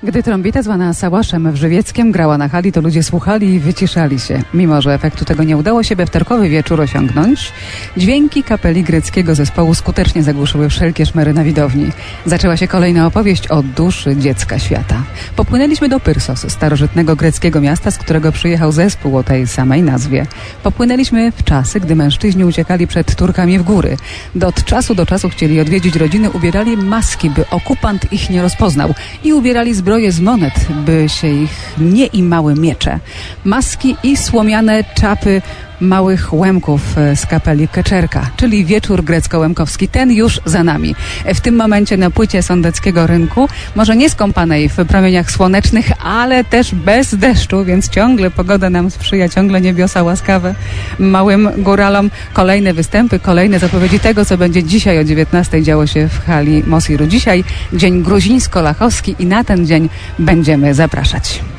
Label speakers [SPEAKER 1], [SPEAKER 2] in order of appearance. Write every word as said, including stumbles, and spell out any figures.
[SPEAKER 1] Gdy trombita zwana Sałaszem w Żywieckiem grała na hali, to ludzie słuchali i wyciszali się. Mimo że efektu tego nie udało się we wtorkowy wieczór osiągnąć, dźwięki kapeli greckiego zespołu skutecznie zagłuszyły wszelkie szmery na widowni. Zaczęła się kolejna opowieść o duszy dziecka świata. Popłynęliśmy do Pyrsos, starożytnego greckiego miasta, z którego przyjechał zespół o tej samej nazwie. Popłynęliśmy w czasy, gdy mężczyźni uciekali przed Turkami w góry. Do od czasu do czasu chcieli odwiedzić rodziny, ubierali maski, by okupant ich nie rozpoznał, i ubierali zbroję z monet, by się ich nie imały miecze. Maski i słomiane czapy małych łemków z kapeli Keczerka, czyli wieczór grecko-łemkowski, ten już za nami. W tym momencie na płycie sądeckiego rynku, może nie skąpanej w promieniach słonecznych, ale też bez deszczu, więc ciągle pogoda nam sprzyja, ciągle niebiosa łaskawe małym góralom. Kolejne występy, kolejne zapowiedzi tego, co będzie dzisiaj o dziewiętnastej działo się w hali Mosiru. Dzisiaj dzień gruzińsko-lachowski i na ten dzień będziemy zapraszać.